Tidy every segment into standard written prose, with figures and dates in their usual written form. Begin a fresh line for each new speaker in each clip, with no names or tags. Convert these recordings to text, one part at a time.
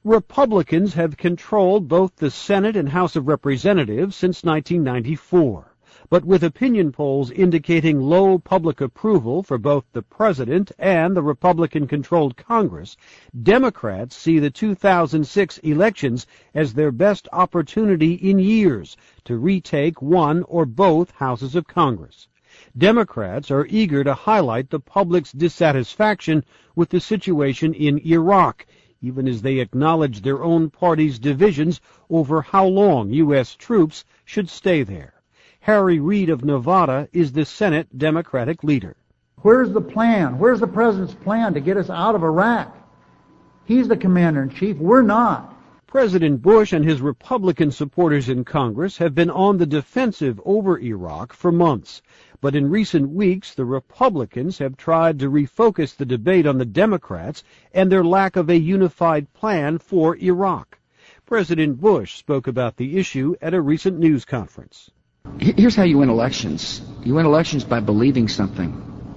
Republicans have controlled both the Senate and House of Representatives since 1994. But with opinion polls indicating low public approval for both the president and the Republican-controlled Congress, Democrats see the 2006 elections as their best opportunity in years to retake one or both houses of Congress. Democrats are eager to highlight the public's dissatisfaction with the situation in Iraq, even as they acknowledge their own party's divisions over how long U.S. troops should stay there. Harry Reid of Nevada is the Senate Democratic leader.
Where's the plan? Where's the president's plan to get us out of Iraq? He's the commander-in-chief. We're not.
President Bush and his Republican supporters in Congress have been on the defensive over Iraq for months. But in recent weeks, the Republicans have tried to refocus the debate on the Democrats and their lack of a unified plan for Iraq. President Bush spoke about the issue at a recent news conference.
Here's how you win elections. You win elections by believing something.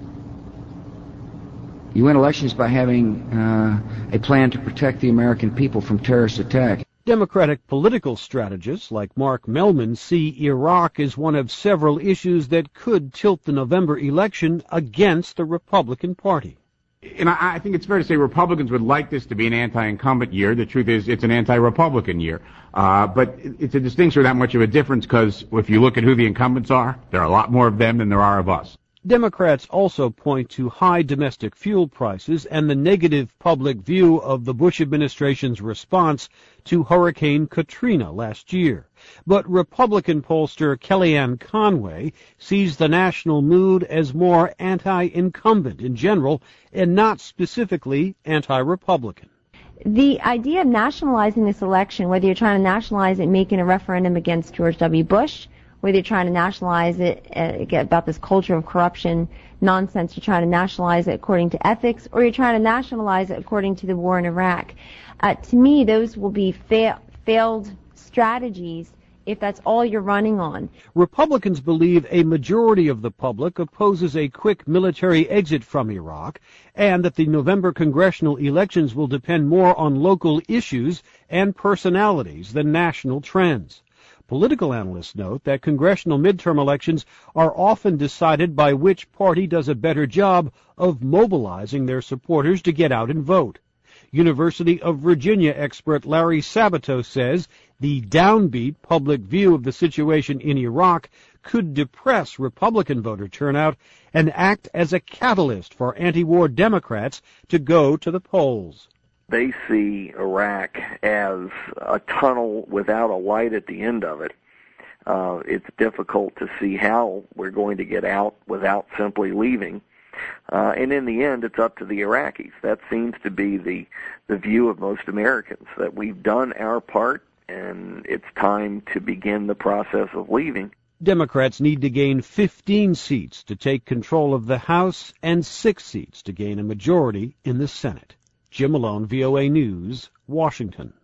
You win elections by having a plan to protect the American people from terrorist attack.
Democratic political strategists like Mark Mellman see Iraq as one of several issues that could tilt the November election against the Republican Party.
And I think it's fair to say Republicans would like this to be an anti-incumbent year. The truth is it's an anti-Republican year. But it's a distinction without much of a difference because if you look at who the incumbents are, there are a lot more of them than there are of us.
Democrats also point to high domestic fuel prices and the negative public view of the Bush administration's response to Hurricane Katrina last year. But Republican pollster Kellyanne Conway sees the national mood as more anti-incumbent in general and not specifically anti-Republican.
The idea of nationalizing this election, whether you're trying to nationalize it making a referendum against George W. Bush, whether you're trying to nationalize it about this culture of corruption nonsense, you're trying to nationalize it according to ethics, or you're trying to nationalize it according to the war in Iraq. To me, those will be failed strategies if that's all you're running on.
Republicans believe a majority of the public opposes a quick military exit from Iraq, and that the November congressional elections will depend more on local issues and personalities than national trends. Political analysts note that congressional midterm elections are often decided by which party does a better job of mobilizing their supporters to get out and vote. University of Virginia expert Larry Sabato says the downbeat public view of the situation in Iraq could depress Republican voter turnout and act as a catalyst for anti-war Democrats to go to the polls.
They see Iraq as a tunnel without a light at the end of it. It's difficult to see how we're going to get out without simply leaving. And in the end, it's up to the Iraqis. That seems to be the view of most Americans, that we've done our part and it's time to begin the process of leaving.
Democrats need to gain 15 seats to take control of the House and 6 seats to gain a majority in the Senate. Jim Malone, VOA News, Washington.